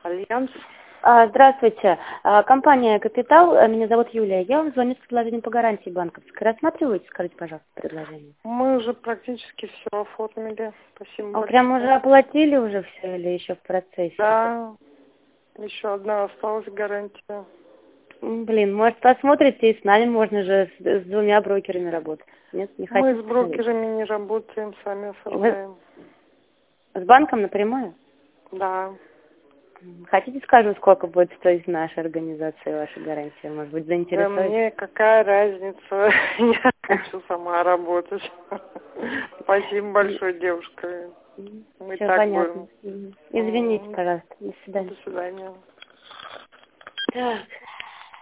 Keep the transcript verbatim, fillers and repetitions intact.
Альянс. А, Здравствуйте. А, Компания «Капитал». А, Меня зовут Юлия. Я вам звоню с предложением по гарантии банковской. Рассматриваете? Скажите, пожалуйста, предложение. Мы уже практически все оформили. Спасибо А вы большое. прям уже оплатили уже все или еще в процессе? Да, еще одна осталась гарантия. М, Блин, может, посмотрите, и с нами можно же с, с двумя брокерами работать. Нет, не Мы хотите? с брокерами не работаем, сами Вы оформляем. с банком напрямую? Да. М, Хотите, скажу, сколько будет стоить наша организация, ваша гарантия? Может быть, Да заинтересует? мне какая разница? Я хочу сама работать. Спасибо большое, девушка. Мы Все так понятно. будем. Мгм. Извините, М, пожалуйста. До свидания. До свидания. Так.